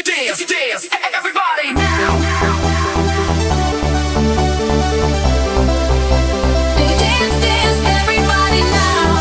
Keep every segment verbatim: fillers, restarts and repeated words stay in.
dance, dance, everybody now. Dance, dance, everybody now.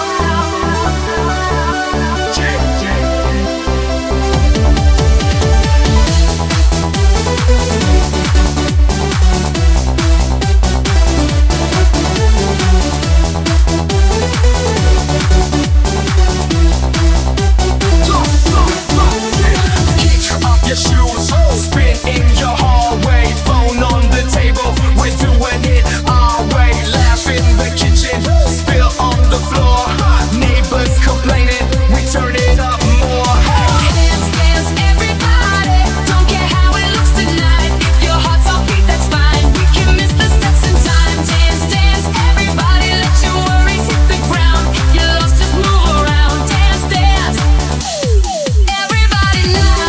Kick off your shoes, spin in your hallway, phone on the table, we're doing it our way. Laugh in the kitchen, spill on the floor, neighbors complaining, we turn it up more. Dance, dance, everybody, don't care how it looks tonight. If your heart's on beat, that's fine, we can miss the steps in time. Dance, dance, everybody, let your worries hit the ground. If you're lost, just move around. Dance, dance, everybody now.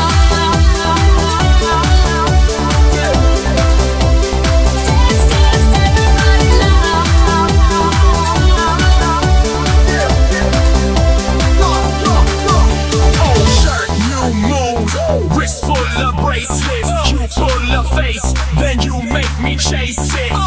Dance, dance, everybody now. Old shirt, new move, wrist full of bracelets, you full of face, then you make me chase it.